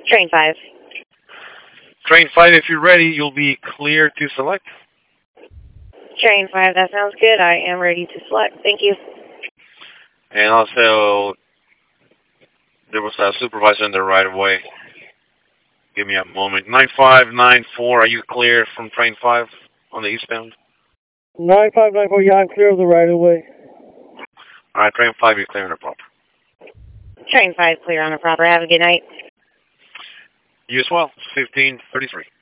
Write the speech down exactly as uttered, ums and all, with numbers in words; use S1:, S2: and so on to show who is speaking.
S1: Train five.
S2: Train five, if you're ready, you'll be clear to select.
S1: Train five, that sounds good. I am ready to select. Thank you.
S2: And also, there was a supervisor in the right of way. Give me a moment. nine five nine four, are you clear from train five on the eastbound?
S3: nine five nine four, yeah, I'm clear of the right of way.
S2: All right, train five, you're clear on the proper.
S1: Train five, clear on the proper. Have a good night.
S2: You as well. fifteen thirty-three.